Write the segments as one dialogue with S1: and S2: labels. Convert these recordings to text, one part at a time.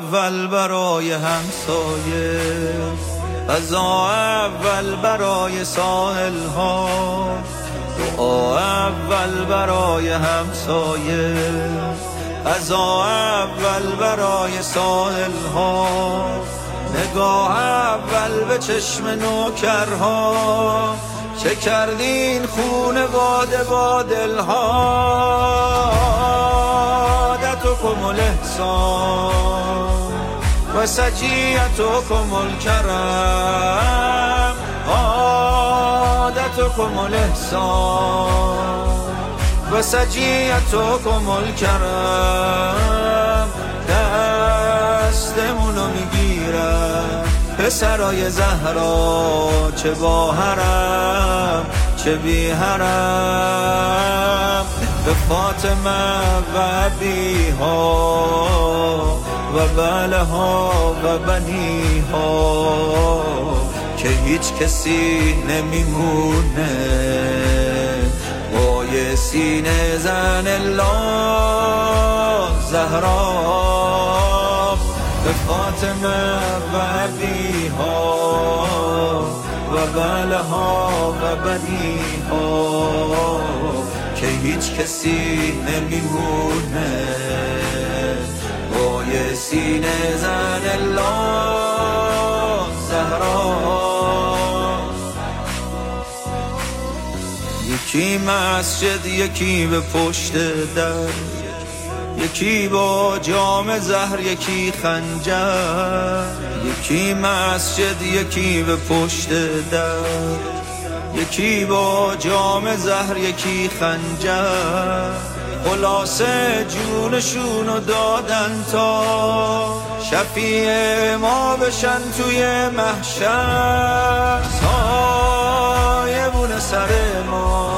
S1: اول برای همسایه، غذا اول برای ساحل ها، دعا اول برای همسایه، غذا اول برای ساحل ها، نگاه اول به چشم نوکرها، چه کردین خونواده با دلها. عادتكم الاحسان و سجیتكم الکرم، عادتكم الاحسان و سجیتكم الکرم. دستمونو میگیرم پسرای زهرا، چه با حرم چه بی حرم، به فاطمه و ابیها و بلها و بنیها، که هیچ کسی نمیمونه وای سینه زن الله زهرا. به فاطمه و ابیها و بلها و بنیها، که هیچ کسی نمیمونه وای سینه زن الله زهرا. یکی مسجد یکی به پشت در، یکی با جام زهر یکی خنجر، یکی مسجد یکی به پشت در، یکی با جام زهر یکی خنجر. خلاصه جونشونو دادن تا شفیع ما بشن توی محشر. سایبون سر ما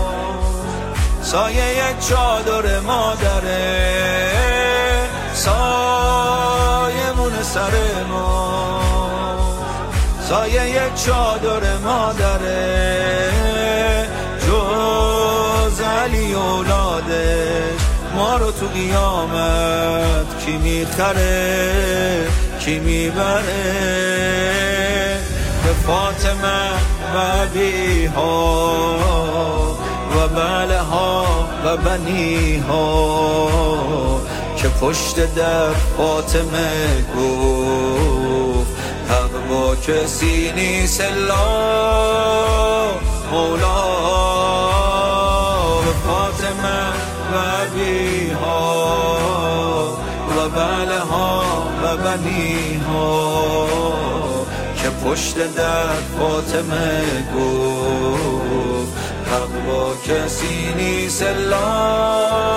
S1: سایه یک چادر مادره، سایمون سر ما سایه یک چادر مادره. جز علی اولادش ما رو تو قیامت کی میخره کی میبره. به فاطمه و ابیها و بلها و بنیها، که پشت در فاطمه گفت حق با کسی نیست الا مولا. به فاطمه و ابیها و بلها و بنیها، که پشت در فاطمه گفت حق با کسی نیست الا